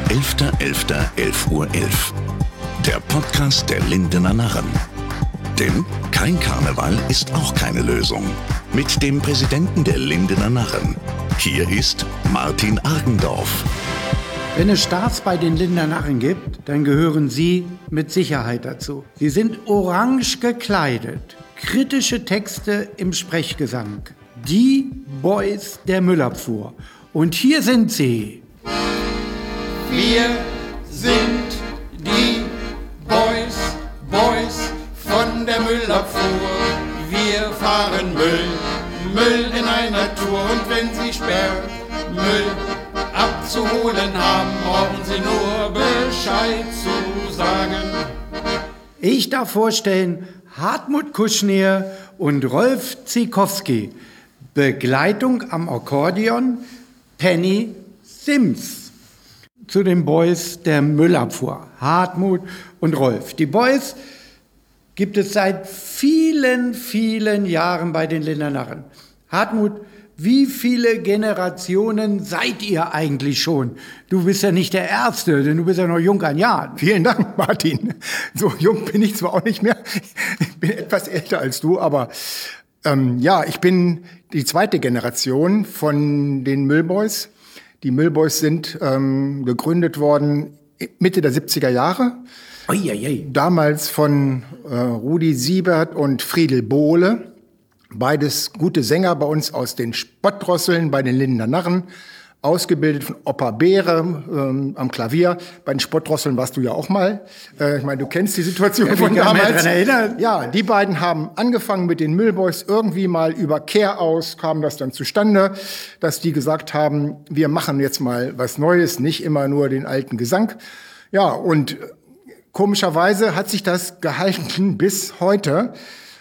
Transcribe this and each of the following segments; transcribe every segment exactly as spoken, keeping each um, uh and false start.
elfter elfter elf Uhr elf. Der Podcast der Lindener Narren. Denn kein Karneval ist auch keine Lösung. Mit dem Präsidenten der Lindener Narren. Hier ist Martin Argendorf. Wenn es Stars bei den Lindener Narren gibt, dann gehören Sie mit Sicherheit dazu. Sie sind orange gekleidet. Kritische Texte im Sprechgesang. Die Boys der Müllabfuhr. Und hier sind sie. Wir sind die Boys, Boys von der Müllabfuhr. Wir fahren Müll, Müll in einer Tour. Und wenn Sie sperrt, Müll abzuholen haben, brauchen Sie nur Bescheid zu sagen. Ich darf vorstellen, Hartmut Kuschner und Rolf Ziekowski. Begleitung am Akkordeon, Penny Sims. Zu den Boys der Müllabfuhr, Hartmut und Rolf. Die Boys gibt es seit vielen, vielen Jahren bei den Lindener Narren. Hartmut, wie viele Generationen seid ihr eigentlich schon? Du bist ja nicht der Erste, denn du bist ja noch jung an Jahren. Vielen Dank, Martin. So jung bin ich zwar auch nicht mehr, ich bin etwas älter als du, aber ähm, ja, ich bin die zweite Generation von den Müllboys. Die Müllboys sind ähm, gegründet worden Mitte der siebziger Jahre. Uiuiui. Damals von äh, Rudi Siebert und Friedel Bohle. Beides gute Sänger bei uns aus den Spottdrosseln, bei den Lindener Narren. Ausgebildet von Opa Beere ähm, am Klavier. Bei den Spottdrosseln warst du ja auch mal. Äh, ich meine, du kennst die Situation ja, von damals. Erinnern. Ja, die beiden haben angefangen mit den Müllboys. Irgendwie mal über Kehr aus kam das dann zustande, dass die gesagt haben, wir machen jetzt mal was Neues, nicht immer nur den alten Gesang. Ja, und komischerweise hat sich das gehalten bis heute.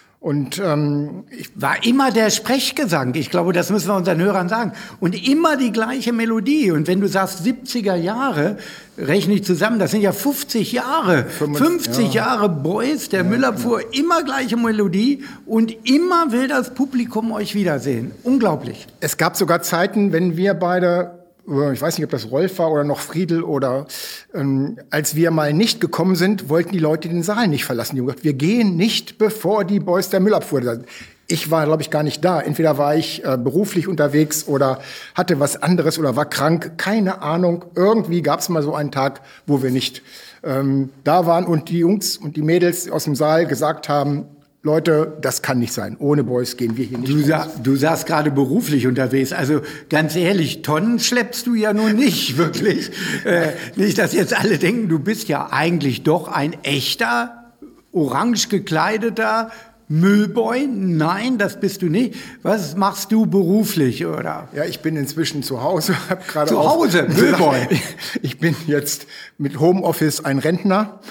Und ähm, ich war immer der Sprechgesang. Ich glaube, das müssen wir unseren Hörern sagen. Und immer die gleiche Melodie. Und wenn du sagst siebziger Jahre, rechne ich zusammen, das sind ja fünfzig Jahre. fünfzig ja. Jahre Boys der ja, Müllabfuhr, ja. Immer gleiche Melodie. Und immer will das Publikum euch wiedersehen. Unglaublich. Es gab sogar Zeiten, wenn wir beide, ich weiß nicht, ob das Rolf war oder noch Friedel, oder ähm, als wir mal nicht gekommen sind, wollten die Leute den Saal nicht verlassen. Die haben gesagt, wir gehen nicht, bevor die Boys der Müllabfuhr sind. Ich war, glaube ich, gar nicht da. Entweder war ich äh, beruflich unterwegs oder hatte was anderes oder war krank. Keine Ahnung. Irgendwie gab es mal so einen Tag, wo wir nicht ähm, da waren und die Jungs und die Mädels aus dem Saal gesagt haben, Leute, das kann nicht sein. Ohne Boys gehen wir hier nicht. Du, sa- du saßt gerade beruflich unterwegs. Also ganz ehrlich, Tonnen schleppst du ja nun nicht, wirklich. Äh, nicht, dass jetzt alle denken, du bist ja eigentlich doch ein echter, orange gekleideter Müllboy. Nein, das bist du nicht. Was machst du beruflich, oder? Ja, ich bin inzwischen zu Hause. Hab gerade zu auch Hause, Müllboy. Ich bin jetzt mit Homeoffice ein Rentner.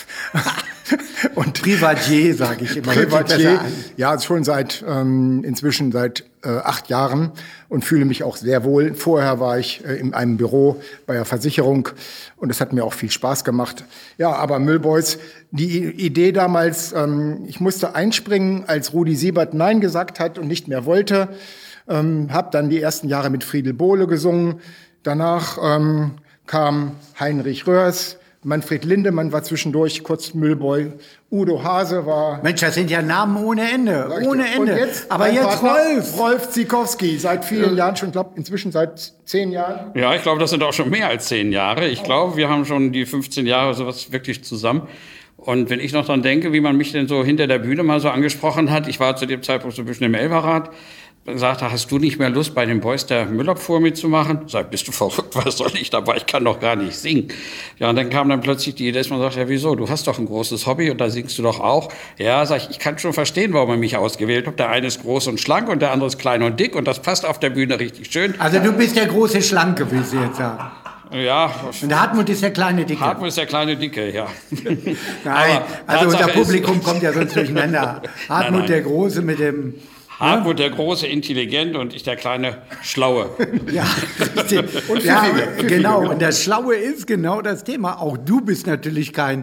Und Privatier, sage ich immer. Privatier, ja, schon seit ähm, inzwischen seit äh, acht Jahren und fühle mich auch sehr wohl. Vorher war ich äh, in einem Büro bei der Versicherung und es hat mir auch viel Spaß gemacht. Ja, aber Müllboys, die Idee damals, ähm, ich musste einspringen, als Rudi Siebert Nein gesagt hat und nicht mehr wollte. Ähm, habe dann die ersten Jahre mit Friedel Bohle gesungen. Danach ähm, kam Heinrich Röhrs. Manfred Lindemann war zwischendurch kurz Müllboy. Udo Hase war... Mensch, das sind ja Namen ohne Ende, ohne Ende. Und jetzt aber jetzt Partner, Rolf. Rolf Ziekowski, seit vielen ja. Jahren schon, ich glaube inzwischen seit zehn Jahren. Ja, ich glaube, das sind auch schon mehr als zehn Jahre. Ich glaube, wir haben schon die fünfzehn Jahre sowas wirklich zusammen. Und wenn ich noch dran denke, wie man mich denn so hinter der Bühne mal so angesprochen hat, ich war zu dem Zeitpunkt so ein bisschen im Elferrad, sagte, hast du nicht mehr Lust, bei den Boys der Müllabfuhr mitzumachen? Sag, bist du verrückt, was soll ich dabei? Ich kann doch gar nicht singen. Ja, und dann kam dann plötzlich die Idee, dass man sagt, ja, wieso? Du hast doch ein großes Hobby und da singst du doch auch. Ja, sag ich, ich kann schon verstehen, warum man mich ausgewählt hat. Der eine ist groß und schlank und der andere ist klein und dick und das passt auf der Bühne richtig schön. Also du bist der große Schlanke, will sie jetzt sagen. Ja. Und der Hartmut ist der kleine Dicke. Hartmut ist der kleine Dicke, ja. Nein, also unser Publikum ist, kommt ja sonst durcheinander. Hartmut nein, nein. Der Große mit dem... Hartmut der große, intelligente und ich der kleine, schlaue. Ja, und ja, genau. Und das Schlaue ist genau das Thema. Auch du bist natürlich kein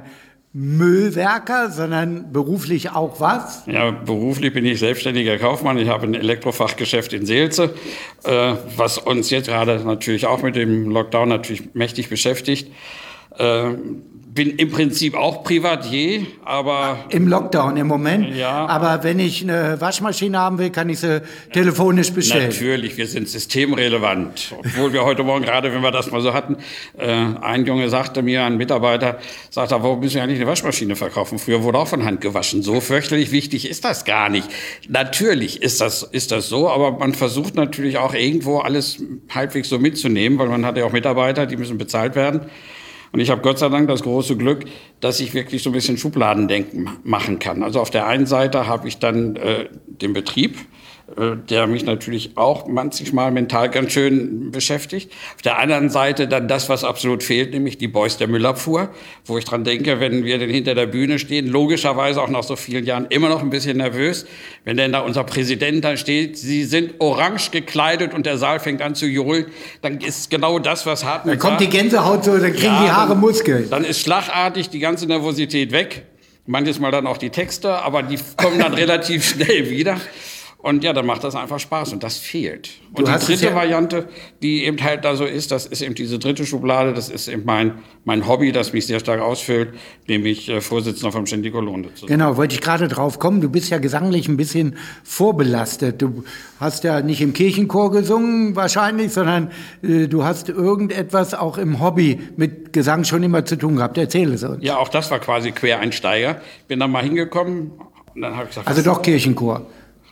Müllwerker, sondern beruflich auch was? Ja, beruflich bin ich selbstständiger Kaufmann. Ich habe ein Elektrofachgeschäft in Seelze, äh, was uns jetzt gerade natürlich auch mit dem Lockdown natürlich mächtig beschäftigt. Äh, bin im Prinzip auch Privatier, aber... Im Lockdown im Moment? Ja. Aber wenn ich eine Waschmaschine haben will, kann ich sie telefonisch bestellen? Natürlich, wir sind systemrelevant. Obwohl wir heute Morgen gerade, wenn wir das mal so hatten, äh, ein Junge sagte mir, ein Mitarbeiter, sagte, warum müssen wir eigentlich eine Waschmaschine verkaufen? Früher wurde auch von Hand gewaschen. So fürchterlich wichtig ist das gar nicht. Natürlich ist das, ist das so, aber man versucht natürlich auch irgendwo alles halbwegs so mitzunehmen, weil man hat ja auch Mitarbeiter, die müssen bezahlt werden. Und ich habe Gott sei Dank das große Glück, dass ich wirklich so ein bisschen Schubladendenken machen kann. Also auf der einen Seite habe ich dann äh, den Betrieb, äh, der mich natürlich auch manchmal mental ganz schön beschäftigt. Auf der anderen Seite dann das, was absolut fehlt, nämlich die Boys der Müllabfuhr, wo ich dran denke, wenn wir denn hinter der Bühne stehen, logischerweise auch nach so vielen Jahren immer noch ein bisschen nervös, wenn denn da unser Präsident da steht, sie sind orange gekleidet und der Saal fängt an zu johlen, dann ist genau das, was Hartmut Dann kommt sagt. die Gänsehaut so, dann kriegen Ja, die Haare dann, Muskeln. Dann ist schlagartig die ganze Nervosität weg. Manches Mal dann auch die Texte, aber die kommen dann relativ schnell wieder. Und ja, dann macht das einfach Spaß und das fehlt. Und Du die hast es dritte ja- Variante, die eben halt da so ist, das ist eben diese dritte Schublade, das ist eben mein, mein Hobby, das mich sehr stark ausfüllt, nämlich äh, Vorsitzender vom Ständikolonde zu sein. Genau, wollte ich gerade drauf kommen. Du bist ja gesanglich ein bisschen vorbelastet. Du hast ja nicht im Kirchenchor gesungen wahrscheinlich, sondern äh, du hast irgendetwas auch im Hobby mit Gesang schon immer zu tun gehabt. Erzähl es uns. Ja, auch das war quasi Quereinsteiger. Bin dann mal hingekommen und dann habe ich gesagt, Also was- doch Kirchenchor.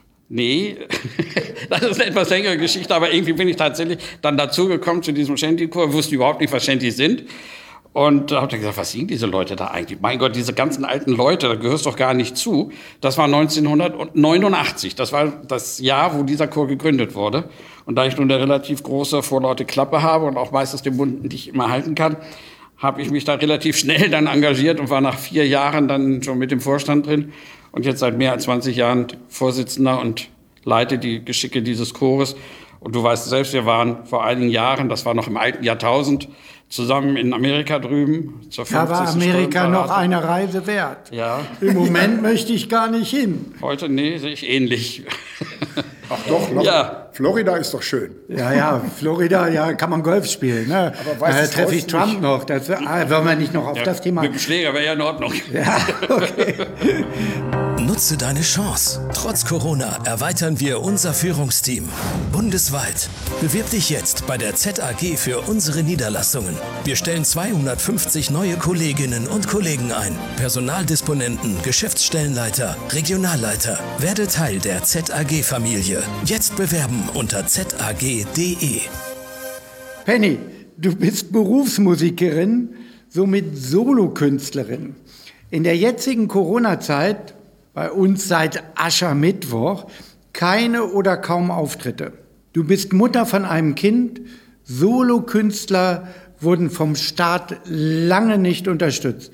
Nee, das ist eine etwas längere Geschichte, aber irgendwie bin ich tatsächlich dann dazugekommen zu diesem Shanty-Chor, wusste überhaupt nicht, was Shantys sind. Und da habe ich gesagt, was singen diese Leute da eigentlich? Mein Gott, diese ganzen alten Leute, da gehörst doch gar nicht zu. Das war neunzehnhundertneunundachtzig, das war das Jahr, wo dieser Chor gegründet wurde. Und da ich nun eine relativ große, vorlaute Klappe habe und auch meistens den Mund nicht immer halten kann, habe ich mich da relativ schnell dann engagiert und war nach vier Jahren dann schon mit dem Vorstand drin. Und jetzt seit mehr als zwanzig Jahren Vorsitzender und leite die Geschicke dieses Chores. Und du weißt selbst, wir waren vor einigen Jahren, das war noch im alten Jahrtausend, zusammen in Amerika drüben. Zur Da war fünfzigsten Amerika noch Sturmparade. eine Reise wert. Ja, Im Moment möchte ich gar nicht hin. heute, nee, sehe ich ähnlich. Ach doch, noch. Ja. Florida ist doch schön. Ja, ja, Florida, ja, kann man Golf spielen. Ne? Aber weiß Daher es treffe ich Horst Trump nicht. noch. Das, ah, wollen wir nicht noch auf Ja, das Thema... Mit dem Schläger wäre ja in Ordnung. Ja, okay. Nutze deine Chance. Trotz Corona erweitern wir unser Führungsteam bundesweit. Bewirb dich jetzt bei der Z A G für unsere Niederlassungen. Wir stellen zweihundertfünfzig neue Kolleginnen und Kollegen ein. Personaldisponenten, Geschäftsstellenleiter, Regionalleiter. Werde Teil der Z A G-Familie. Jetzt bewerben unter z a g punkt d e. Penny, du bist Berufsmusikerin, somit Solokünstlerin. In der jetzigen Corona-Zeit, bei uns seit Aschermittwoch, keine oder kaum Auftritte. Du bist Mutter von einem Kind. Solokünstler wurden vom Staat lange nicht unterstützt.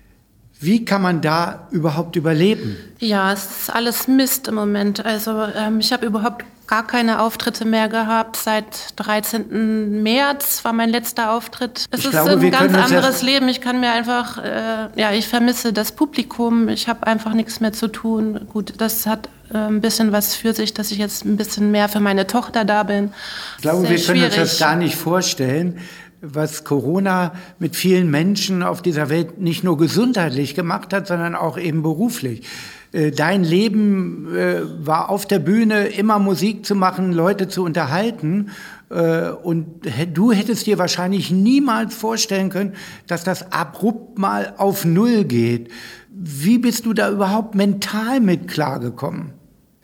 Wie kann man da überhaupt überleben? Ja, es ist alles Mist im Moment. Also ähm, ich habe überhaupt gar keine Auftritte mehr gehabt. Seit dreizehnten März war mein letzter Auftritt. Es Ich ist glaube, wir ein ganz können uns anderes ja- Leben. Ich kann mir einfach, äh, ja, ich vermisse das Publikum. Ich habe einfach nichts mehr zu tun. Gut, das hat äh, ein bisschen was für sich, dass ich jetzt ein bisschen mehr für meine Tochter da bin. Ich glaube, Sehr wir können uns das schwierig. gar nicht vorstellen, was Corona mit vielen Menschen auf dieser Welt nicht nur gesundheitlich gemacht hat, sondern auch eben beruflich. Äh, Dein Leben äh, war auf der Bühne, immer Musik zu machen, Leute zu unterhalten. Äh, Und hä- du hättest dir wahrscheinlich niemals vorstellen können, dass das abrupt mal auf Null geht. Wie bist du da überhaupt mental mit klargekommen?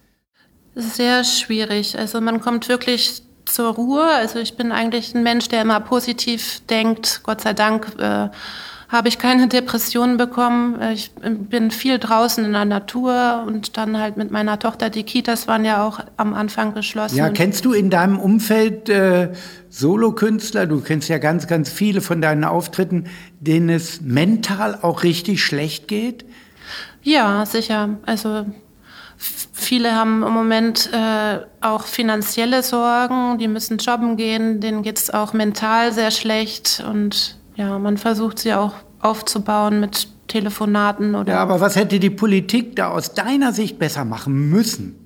Es ist sehr schwierig. Also man kommt wirklich zur Ruhe. Also ich bin eigentlich ein Mensch, der immer positiv denkt. Gott sei Dank äh, habe ich keine Depressionen bekommen. Äh, Ich bin viel draußen in der Natur und dann halt mit meiner Tochter. Die Kitas waren ja auch am Anfang geschlossen. Ja, Und kennst du in deinem Umfeld äh, Solokünstler, du kennst ja ganz, ganz viele von deinen Auftritten, denen es mental auch richtig schlecht geht? Ja, sicher. Also f- viele haben im Moment äh, auch finanzielle Sorgen, die müssen jobben gehen, denen geht es auch mental sehr schlecht und ja, man versucht sie auch aufzubauen mit Telefonaten oder. Ja, aber was hätte die Politik da aus deiner Sicht besser machen müssen?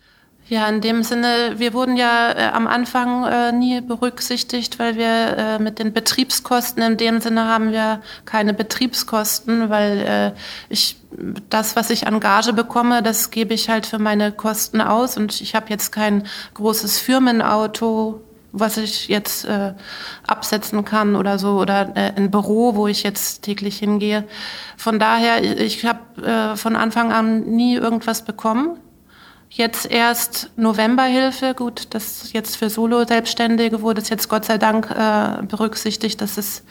Ja, in dem Sinne, wir wurden ja äh, am Anfang äh, nie berücksichtigt, weil wir äh, mit den Betriebskosten, in dem Sinne haben wir keine Betriebskosten, weil äh, ich das, was ich an Gage bekomme, das gebe ich halt für meine Kosten aus und ich habe jetzt kein großes Firmenauto, was ich jetzt äh, absetzen kann oder so, oder äh, ein Büro, wo ich jetzt täglich hingehe. Von daher, ich habe äh, von Anfang an nie irgendwas bekommen. Jetzt erst Novemberhilfe, gut, das jetzt für Solo-Selbstständige wurde es jetzt Gott sei Dank äh, berücksichtigt, dass, es,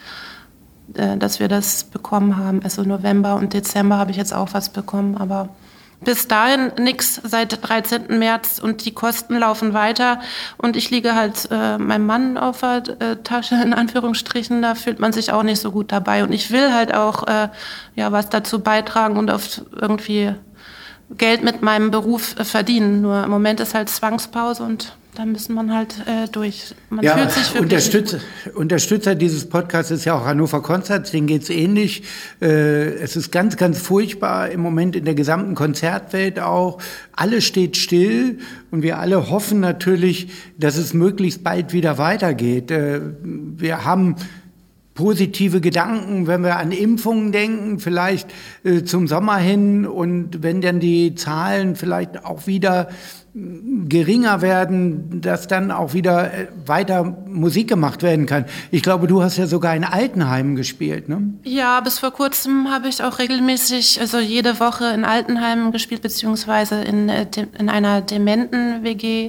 äh, dass wir das bekommen haben. Also November und Dezember habe ich jetzt auch was bekommen, aber bis dahin nichts seit dreizehnten März und die Kosten laufen weiter und ich liege halt äh, meinem Mann auf der äh, Tasche, in Anführungsstrichen, da fühlt man sich auch nicht so gut dabei und ich will halt auch äh, ja, was dazu beitragen und auf irgendwie Geld mit meinem Beruf äh, verdienen. Nur im Moment ist halt Zwangspause und da müssen man halt äh, durch. Man ja, fühlt sich wirklich Unterstützer, Unterstützer dieses Podcasts ist ja auch Hannover Konzerts, denen geht's ähnlich. Äh, es ist ganz, ganz furchtbar im Moment in der gesamten Konzertwelt auch. Alles steht still und wir alle hoffen natürlich, dass es möglichst bald wieder weitergeht. Äh, wir haben positive Gedanken, wenn wir an Impfungen denken, vielleicht äh, zum Sommer hin und wenn dann die Zahlen vielleicht auch wieder geringer werden, dass dann auch wieder äh, weiter Musik gemacht werden kann. Ich glaube, du hast ja sogar in Altenheimen gespielt, ne? Ja, bis vor kurzem habe ich auch regelmäßig, also jede Woche in Altenheimen gespielt, beziehungsweise in, äh, in einer Dementen-W G.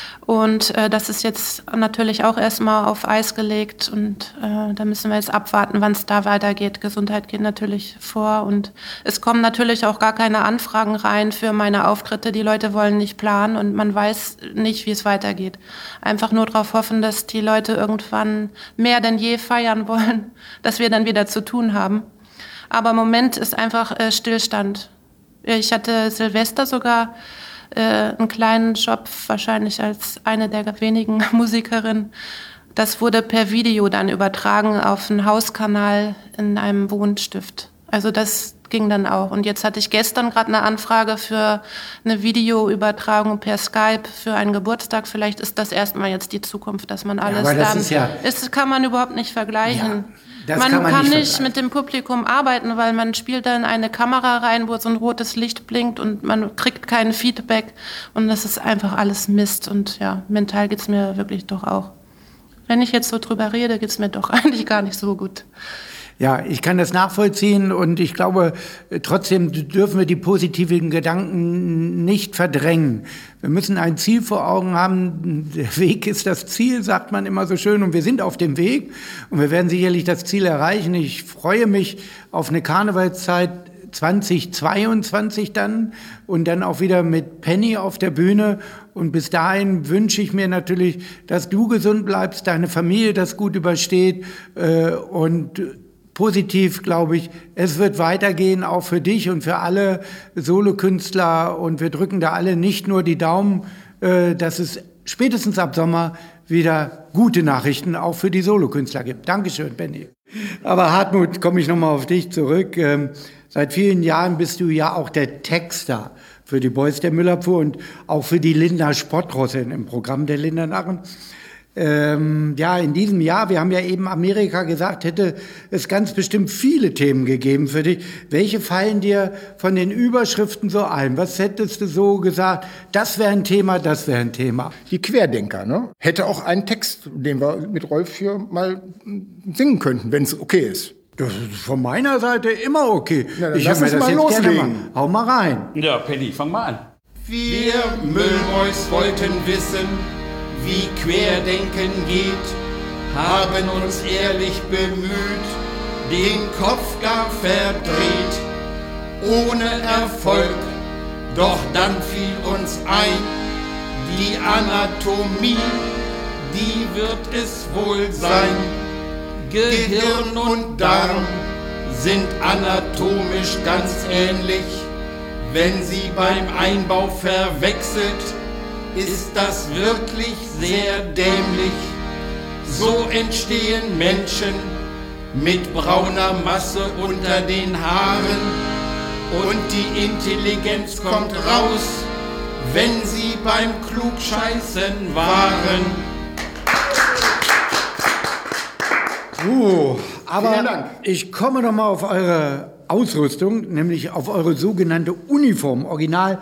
Und äh, das ist jetzt natürlich auch erstmal auf Eis gelegt und äh, da müssen wir jetzt abwarten, wann es da weitergeht. Gesundheit geht natürlich vor und es kommen natürlich auch gar keine Anfragen rein für meine Auftritte. Die Leute wollen nicht planen und man weiß nicht, wie es weitergeht. Einfach nur darauf hoffen, dass die Leute irgendwann mehr denn je feiern wollen, dass wir dann wieder zu tun haben. Aber im Moment ist einfach äh, Stillstand. Ich hatte Silvester sogar Äh, einen kleinen Job, wahrscheinlich als eine der wenigen Musikerinnen. Das wurde per Video dann übertragen auf einen Hauskanal in einem Wohnstift. Also das ging dann auch. Und jetzt hatte ich gestern gerade eine Anfrage für eine Videoübertragung per Skype für einen Geburtstag. Vielleicht ist das erstmal jetzt die Zukunft, dass man alles ja, aber das dann... Ist ja, das kann man überhaupt nicht vergleichen. Ja. Das man kann, man kann nicht, nicht mit dem Publikum arbeiten, weil man spielt dann eine Kamera rein, wo so ein rotes Licht blinkt und man kriegt kein Feedback und das ist einfach alles Mist und ja, mental geht's mir wirklich doch auch. Wenn ich jetzt so drüber rede, geht's mir doch eigentlich gar nicht so gut. Ja, ich kann das nachvollziehen und ich glaube, trotzdem dürfen wir die positiven Gedanken nicht verdrängen. Wir müssen ein Ziel vor Augen haben. Der Weg ist das Ziel, sagt man immer so schön, und wir sind auf dem Weg und wir werden sicherlich das Ziel erreichen. Ich freue mich auf eine Karnevalszeit zweitausendzweiundzwanzig dann und dann auch wieder mit Penny auf der Bühne. Und bis dahin wünsche ich mir natürlich, dass du gesund bleibst, deine Familie das gut übersteht äh, und positiv, glaube ich, es wird weitergehen, auch für dich und für alle Solokünstler. Und wir drücken da alle nicht nur die Daumen, äh, dass es spätestens ab Sommer wieder gute Nachrichten auch für die Solokünstler gibt. Dankeschön, Benny. Aber Hartmut, komme ich nochmal auf dich zurück. Ähm, seit vielen Jahren bist du ja auch der Texter für die Boys der Müllabfuhr und auch für die Linda Spottrossin im Programm der Linda Narren. Ähm, ja, in diesem Jahr, wir haben ja eben Amerika gesagt, hätte es ganz bestimmt viele Themen gegeben für dich. Welche fallen dir von den Überschriften so ein? Was hättest du so gesagt, das wäre ein Thema, das wäre ein Thema? Die Querdenker, ne? Hätte auch einen Text, den wir mit Rolf hier mal singen könnten, wenn es okay ist. Das ist von meiner Seite immer okay. Na, ich lass höre mir uns das mal jetzt gerne loslegen. mal. Hau mal rein. Ja, Penny, fang mal an. Wir Müllmäus wollten wissen, wie Querdenken geht, haben uns ehrlich bemüht, den Kopf gar verdreht, ohne Erfolg, doch dann fiel uns ein, die Anatomie, die wird es wohl sein. Gehirn und Darm sind anatomisch ganz ähnlich, wenn sie beim Einbau verwechselt, ist das wirklich sehr dämlich. So entstehen Menschen mit brauner Masse unter den Haaren. Und die Intelligenz kommt raus, wenn sie beim Klugscheißen waren. Uh, aber ich komme noch mal auf eure Ausrüstung, nämlich auf eure sogenannte Uniform, Original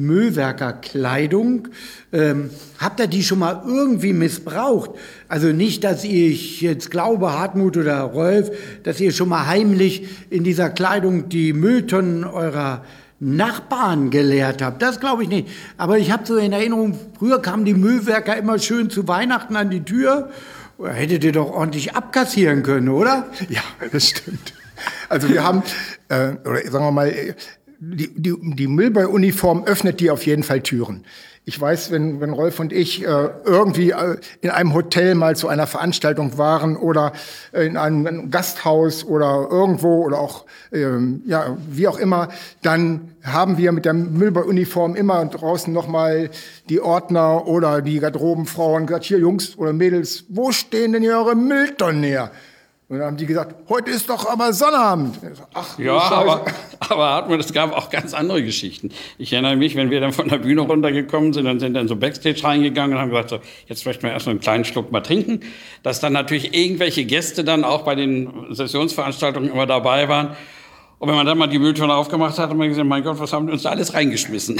Müllwerkerkleidung. Ähm, habt ihr die schon mal irgendwie missbraucht? Also nicht, dass ich jetzt glaube, Hartmut oder Rolf, dass ihr schon mal heimlich in dieser Kleidung die Mülltonnen eurer Nachbarn geleert habt. Das glaube ich nicht. Aber ich habe so in Erinnerung, früher kamen die Müllwerker immer schön zu Weihnachten an die Tür. Hättet ihr doch ordentlich abkassieren können, oder? Ja, das stimmt. Also wir haben, äh, oder sagen wir mal, die, die, die Müllbeuuniform öffnet dir auf jeden Fall Türen. Ich weiß, wenn, wenn Rolf und ich äh, irgendwie äh, in einem Hotel mal zu einer Veranstaltung waren oder äh, in einem Gasthaus oder irgendwo oder auch, ähm, ja, wie auch immer, dann haben wir mit der Müllbeuuniform immer draußen nochmal die Ordner oder die Garderobenfrauen gesagt, hier Jungs oder Mädels, wo stehen denn hier eure Mülltonnen her? Und dann haben die gesagt, heute ist doch aber Sonnabend. Ach, ja, aber, aber Hartmut, es gab auch ganz andere Geschichten. Ich erinnere mich, wenn wir dann von der Bühne runtergekommen sind, dann sind dann so Backstage reingegangen und haben gesagt, so, jetzt möchten wir erst noch einen kleinen Schluck mal trinken. Dass dann natürlich irgendwelche Gäste dann auch bei den Sessionsveranstaltungen immer dabei waren. Und wenn man dann mal die Mülltonne aufgemacht hat, hat man gesagt, mein Gott, was haben die uns da alles reingeschmissen?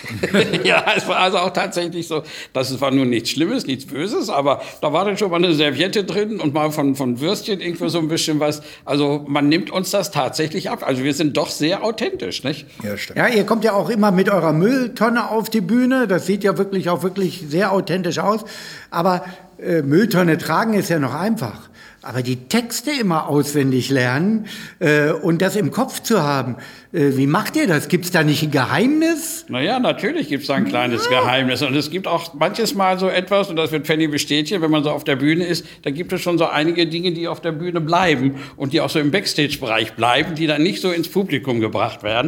Ja, es war also auch tatsächlich so, das war nun nichts Schlimmes, nichts Böses, aber da war dann schon mal eine Serviette drin und mal von, von Würstchen irgendwo so ein bisschen was. Also man nimmt uns das tatsächlich ab. Also wir sind doch sehr authentisch, nicht? Ja, stimmt. Ja, ihr kommt ja auch immer mit eurer Mülltonne auf die Bühne. Das sieht ja wirklich auch wirklich sehr authentisch aus. Aber äh, Mülltonne tragen ist ja noch einfach. Aber die Texte immer auswendig lernen äh, und das im Kopf zu haben, äh, wie macht ihr das? Gibt's da nicht ein Geheimnis? Naja, natürlich gibt's da ein kleines ja. Geheimnis. Und es gibt auch manches Mal so etwas, und das wird Fanny bestätigen, wenn man so auf der Bühne ist, da gibt es schon so einige Dinge, die auf der Bühne bleiben und die auch so im Backstage-Bereich bleiben, die dann nicht so ins Publikum gebracht werden.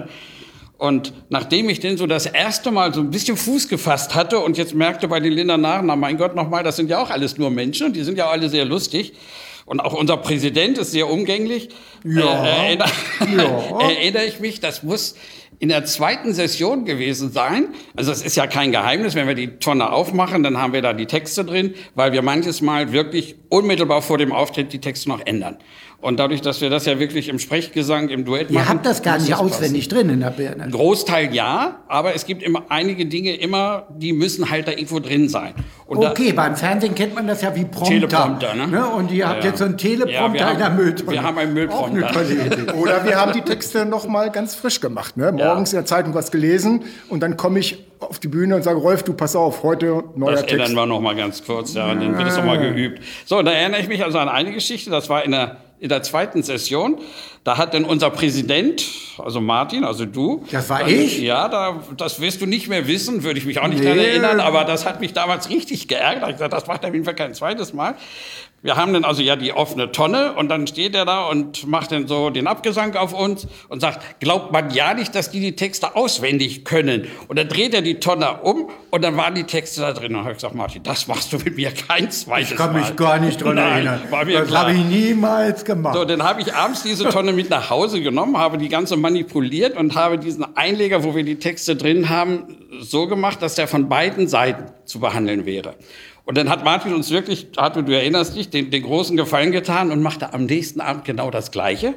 Und nachdem ich denn so das erste Mal so ein bisschen Fuß gefasst hatte und jetzt merkte bei den Lindernaren, na mein Gott, nochmal, das sind ja auch alles nur Menschen und die sind ja auch alle sehr lustig. Und auch unser Präsident ist sehr umgänglich. Ja. Äh, erinnere, ja. erinnere ich mich, das muss in der zweiten Session gewesen sein. Also es ist ja kein Geheimnis, wenn wir die Tonne aufmachen, dann haben wir da die Texte drin, weil wir manches Mal wirklich unmittelbar vor dem Auftritt die Texte noch ändern. Und dadurch, dass wir das ja wirklich im Sprechgesang, im Duett machen... Ihr habt das gar nicht auswendig drin in der Birne. Ein Großteil ja, aber es gibt immer einige Dinge immer, die müssen halt da irgendwo drin sein. Und okay, da, beim Fernsehen kennt man das ja wie Prompter. Teleprompter, ne? ne? Und ihr habt ja, jetzt so einen Teleprompter ja, in der Mülltonne. Wir haben einen Müllprompter. Oder wir haben die Texte noch mal ganz frisch gemacht. Ne? Morgens ja. in der Zeitung was gelesen und dann komme ich auf die Bühne und sage, Rolf, du pass auf, heute neuer das Text. Das ändern wir noch mal ganz kurz, ja, und dann wird es noch mal geübt. So, da erinnere ich mich also an eine Geschichte, das war in der in der zweiten Session, da hat dann unser Präsident, also Martin, also du. Das war dann, ich? Ja, da, das wirst du nicht mehr wissen, würde ich mich auch nicht nee. daran erinnern, aber das hat mich damals richtig geärgert. Ich habe gesagt, das macht er auf jeden Fall kein zweites Mal. Wir haben dann also ja die offene Tonne und dann steht er da und macht dann so den Abgesang auf uns und sagt, glaubt man ja nicht, dass die die Texte auswendig können. Und dann dreht er die Tonne um und dann waren die Texte da drin. Und dann habe ich gesagt, Martin, das machst du mit mir kein zweites Mal. Ich kann mich Mal. gar nicht dran Nein, erinnern. War mir das habe ich niemals gemacht. So, dann habe ich abends diese Tonne mit nach Hause genommen, habe die ganze manipuliert und habe diesen Einleger, wo wir die Texte drin haben, so gemacht, dass der von beiden Seiten zu behandeln wäre. Und dann hat Martin uns wirklich, Hartmut, du erinnerst dich, den, den großen Gefallen getan und machte am nächsten Abend genau das Gleiche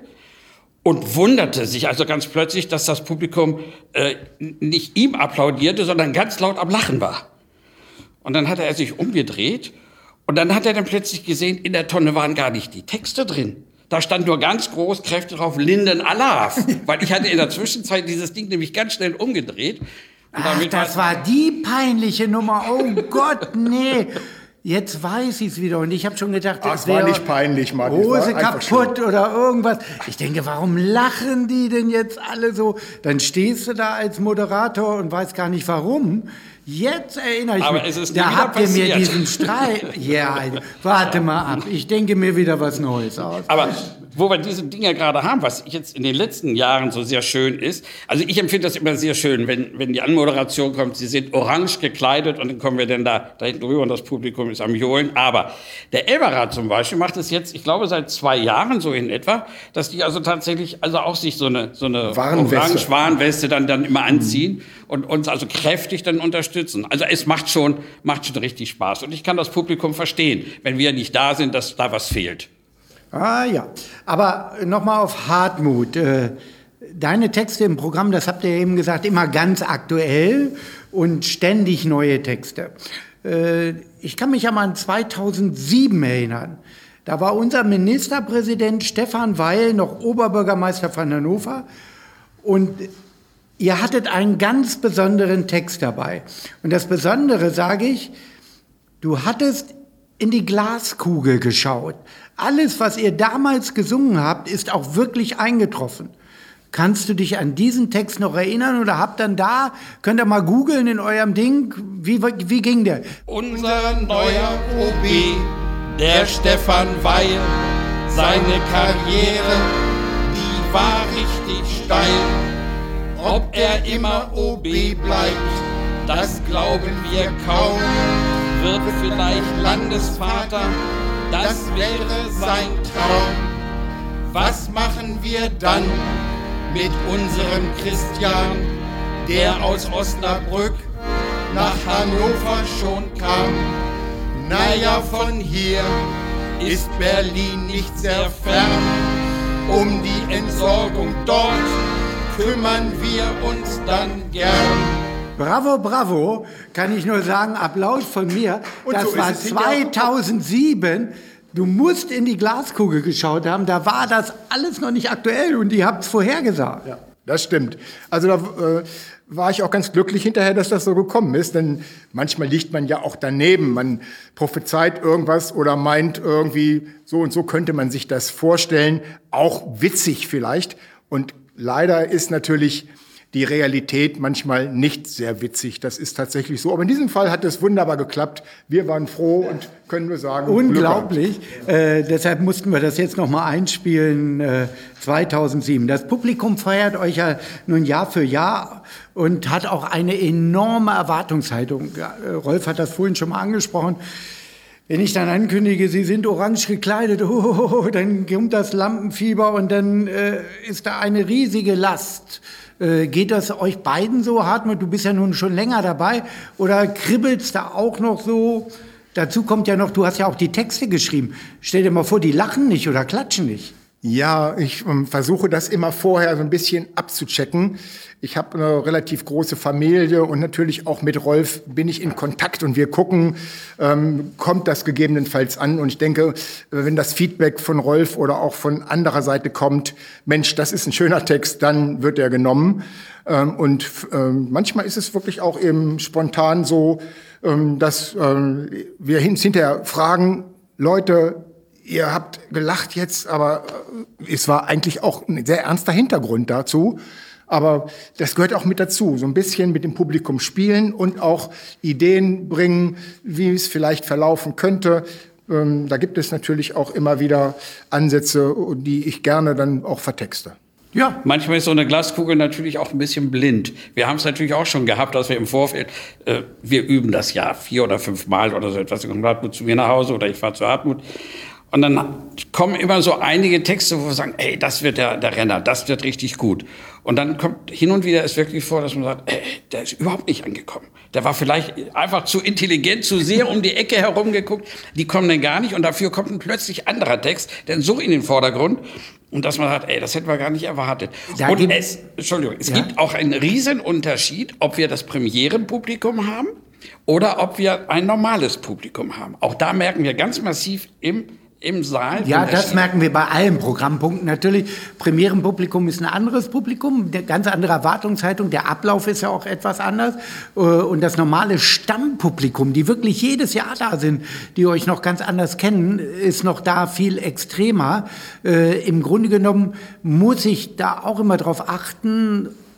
und wunderte sich also ganz plötzlich, dass das Publikum äh, nicht ihm applaudierte, sondern ganz laut am Lachen war. Und dann hat er sich umgedreht und dann hat er dann plötzlich gesehen, in der Tonne waren gar nicht die Texte drin. Da stand nur ganz groß kräftig drauf Linden Alarv, weil ich hatte in der Zwischenzeit dieses Ding nämlich ganz schnell umgedreht. Ach, das war die peinliche Nummer. Oh Gott, nee. Jetzt weiß ich es wieder. Und ich habe schon gedacht, das war nicht peinlich, Mann. Hose kaputt oder irgendwas. Ich denke, warum lachen die denn jetzt alle so? Dann stehst du da als Moderator und weißt gar nicht warum. Jetzt erinnere ich Aber mich. es ist nie da wieder habt ihr mir passiert. diesen Streit. Ja, warte mal ab. Ich denke mir wieder was Neues aus. Aber wo wir diese Dinge gerade haben, was jetzt in den letzten Jahren so sehr schön ist, also ich empfinde das immer sehr schön, wenn, wenn die Anmoderation kommt, sie sind orange gekleidet und dann kommen wir dann da, da hinten rüber und das Publikum ist am Johlen. Aber der Elberrat zum Beispiel macht es jetzt, ich glaube seit zwei Jahren so in etwa, dass die also tatsächlich also auch sich so eine, so eine Warnweste. Orange-Warnweste dann, dann immer anziehen mhm. und uns also kräftig dann unterstützen. Also es macht schon, macht schon richtig Spaß und ich kann das Publikum verstehen, wenn wir nicht da sind, dass da was fehlt. Ah ja, aber nochmal auf Hartmut. Äh, deine Texte im Programm, das habt ihr eben gesagt, immer ganz aktuell und ständig neue Texte. Äh, ich kann mich ja mal an zweitausendsieben erinnern. Da war unser Ministerpräsident Stefan Weil noch Oberbürgermeister von Hannover und ihr hattet einen ganz besonderen Text dabei. Und das Besondere, sage ich, du hattest in die Glaskugel geschaut. Alles, was ihr damals gesungen habt, ist auch wirklich eingetroffen. Kannst du dich an diesen Text noch erinnern oder habt dann da, könnt ihr mal googeln in eurem Ding, wie, wie ging der? Unser neuer O B, der Stefan Weil, seine Karriere, die war richtig steil. Ob er immer O B bleibt, das glauben wir kaum. Wird vielleicht Landesvater, das wäre sein Traum. Was machen wir dann mit unserem Christian, der aus Osnabrück nach Hannover schon kam? Naja, von hier ist Berlin nicht sehr fern. Um die Entsorgung dort kümmern wir uns dann gern. Bravo, bravo, kann ich nur sagen, Applaus von mir. Und das so war ist es zweitausendsieben. Du musst in die Glaskugel geschaut haben, da war das alles noch nicht aktuell und die habt es vorhergesagt. Ja, das stimmt. Also da äh, war ich auch ganz glücklich hinterher, dass das so gekommen ist, denn manchmal liegt man ja auch daneben. Man prophezeit irgendwas oder meint irgendwie, so und so könnte man sich das vorstellen, auch witzig vielleicht. Und leider ist natürlich die Realität manchmal nicht sehr witzig. Das ist tatsächlich so. Aber in diesem Fall hat es wunderbar geklappt. Wir waren froh und können nur sagen, unglaublich. Äh, deshalb mussten wir das jetzt noch mal einspielen. Äh, zweitausendsieben. Das Publikum feiert euch ja nun Jahr für Jahr und hat auch eine enorme Erwartungshaltung. Äh, Rolf hat das vorhin schon mal angesprochen. Wenn ich dann ankündige, Sie sind orange gekleidet, oh, dann kommt das Lampenfieber und dann äh, ist da eine riesige Last. Äh, geht das euch beiden so, Hartmut? Du bist ja nun schon länger dabei. Oder kribbelt's da auch noch so? Dazu kommt ja noch, du hast ja auch die Texte geschrieben. Stell dir mal vor, die lachen nicht oder klatschen nicht. Ja, ich ähm, versuche das immer vorher so ein bisschen abzuchecken. Ich habe eine relativ große Familie und natürlich auch mit Rolf bin ich in Kontakt und wir gucken, ähm, kommt das gegebenenfalls an. Und ich denke, wenn das Feedback von Rolf oder auch von anderer Seite kommt, Mensch, das ist ein schöner Text, dann wird er genommen. Ähm, und ähm, manchmal ist es wirklich auch eben spontan so, ähm, dass ähm, wir hinterher fragen, Leute, ihr habt gelacht jetzt, aber es war eigentlich auch ein sehr ernster Hintergrund dazu. Aber das gehört auch mit dazu, so ein bisschen mit dem Publikum spielen und auch Ideen bringen, wie es vielleicht verlaufen könnte. Ähm, da gibt es natürlich auch immer wieder Ansätze, die ich gerne dann auch vertexte. Ja, manchmal ist so eine Glaskugel natürlich auch ein bisschen blind. Wir haben es natürlich auch schon gehabt, dass wir im Vorfeld, äh, wir üben das ja vier oder fünf Mal oder so etwas. Dann kommt Hartmut zu mir nach Hause oder ich fahre zu Hartmut. Und dann kommen immer so einige Texte, wo wir sagen, ey, das wird der, der Renner, das wird richtig gut. Und dann kommt hin und wieder es wirklich vor, dass man sagt, ey, der ist überhaupt nicht angekommen. Der war vielleicht einfach zu intelligent, zu sehr um die Ecke herumgeguckt. Die kommen dann gar nicht und dafür kommt ein plötzlich anderer Text, denn so in den Vordergrund. Und dass man sagt, ey, das hätten wir gar nicht erwartet. Da und es, Entschuldigung, es ja. gibt auch einen Riesenunterschied, ob wir das Premierenpublikum haben oder ob wir ein normales Publikum haben. Auch da merken wir ganz massiv im Im Saal? Ja, das merken wir bei allen Programmpunkten natürlich. Premierenpublikum ist ein anderes Publikum, eine ganz andere Erwartungshaltung. Der Ablauf ist ja auch etwas anders. Und das normale Stammpublikum, die wirklich jedes Jahr da sind, die euch noch ganz anders kennen, ist noch da viel extremer. Im Grunde genommen muss ich da auch immer drauf achten,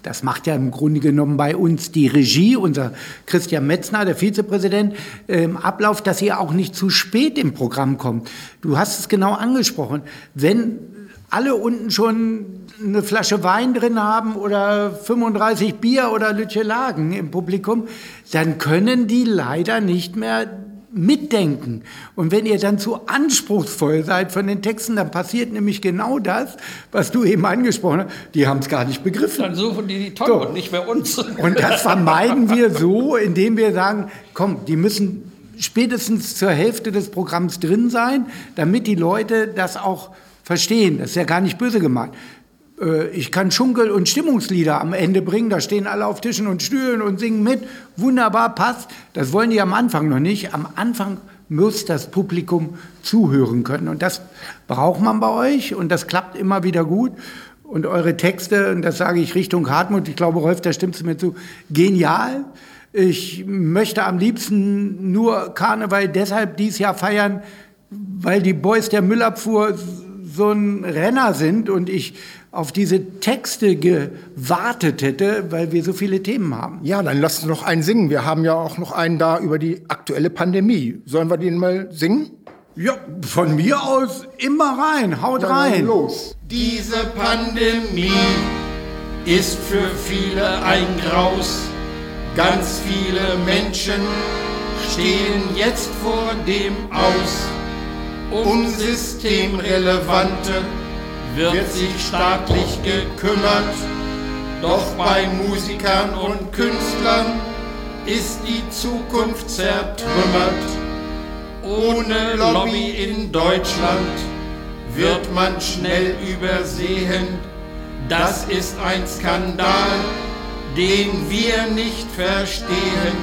das macht ja im Grunde genommen bei uns die Regie, unser Christian Metzner, der Vizepräsident, im Ablauf, dass ihr auch nicht zu spät im Programm kommt. Du hast es genau angesprochen. Wenn alle unten schon eine Flasche Wein drin haben oder fünfunddreißig Bier oder Lütje Lagen im Publikum, dann können die leider nicht mehr mitdenken. Und wenn ihr dann zu anspruchsvoll seid von den Texten, dann passiert nämlich genau das, was du eben angesprochen hast. Die haben es gar nicht begriffen. Dann suchen die die Tonne So. und nicht mehr uns. Und das vermeiden wir so, indem wir sagen, komm, die müssen spätestens zur Hälfte des Programms drin sein, damit die Leute das auch verstehen. Das ist ja gar nicht böse gemeint. Ich kann Schunkel- und Stimmungslieder am Ende bringen, da stehen alle auf Tischen und Stühlen und singen mit. Wunderbar, passt. Das wollen die am Anfang noch nicht. Am Anfang muss das Publikum zuhören können. Und das braucht man bei euch und das klappt immer wieder gut. Und eure Texte, und das sage ich Richtung Hartmut, ich glaube, Rolf, da stimmst du mir zu, genial. Ich möchte am liebsten nur Karneval deshalb dieses Jahr feiern, weil die Boys der Müllabfuhr so ein Renner sind und ich auf diese Texte gewartet hätte, weil wir so viele Themen haben. Ja, dann lasst uns noch einen singen. Wir haben ja auch noch einen da über die aktuelle Pandemie. Sollen wir den mal singen? Ja, von mir aus immer rein, haut Ja, rein. los. Diese Pandemie ist für viele ein Graus. Ganz viele Menschen stehen jetzt vor dem Aus. Um Systemrelevante wird sich staatlich gekümmert. Doch bei Musikern und Künstlern ist die Zukunft zertrümmert. Ohne Lobby in Deutschland wird man schnell übersehen. Das ist ein Skandal, den wir nicht verstehen.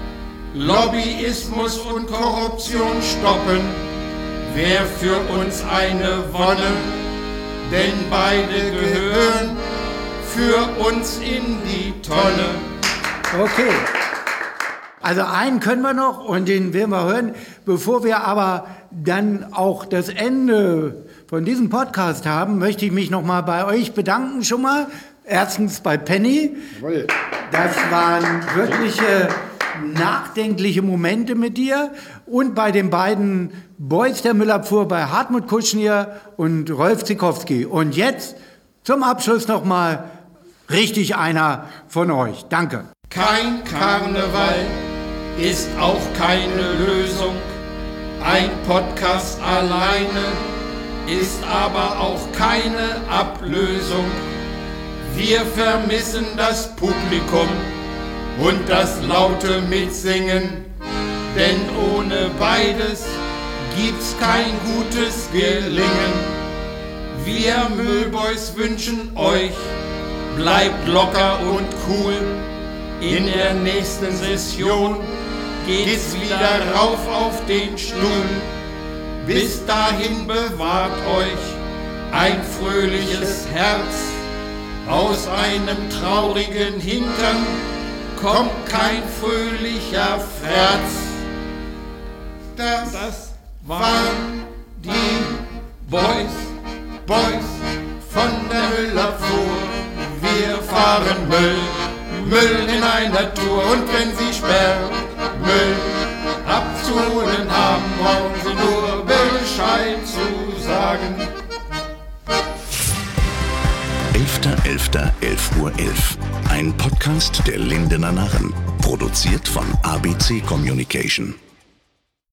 Lobbyismus und Korruption stoppen wär für uns eine Wonne, denn beide gehören für uns in die Tonne. Okay. Also einen können wir noch und den werden wir hören. Bevor wir aber dann auch das Ende von diesem Podcast haben, möchte ich mich noch mal bei euch bedanken schon mal. Erstens bei Penny. Jawohl. Das waren wirkliche nachdenkliche Momente mit dir. Und bei den beiden Boys der Müllabfuhr, bei Hartmut Kuschnier und Rolf Zikowski. Und jetzt zum Abschluss noch mal richtig einer von euch. Danke. Kein Karneval ist auch keine Lösung. Ein Podcast alleine ist aber auch keine Ablösung. Wir vermissen das Publikum und das laute Mitsingen, denn ohne beides gibt's kein gutes Gelingen. Wir Müllboys wünschen euch, bleibt locker und cool. In der nächsten Session geht's wieder rauf auf den Stuhl. Bis dahin bewahrt euch ein fröhliches Herz. Aus einem traurigen Hintern kommt kein fröhlicher Ferz. Das, das waren die Boys, Boys von der Müllabfuhr. Wir fahren Müll, Müll in einer Tour. Und wenn sie Sperrmüll abzuholen haben, brauchen sie nur Bescheid zu sagen. elfter elfter elf Uhr elf. Ein Podcast der Lindener Narren. Produziert von A B C Communication.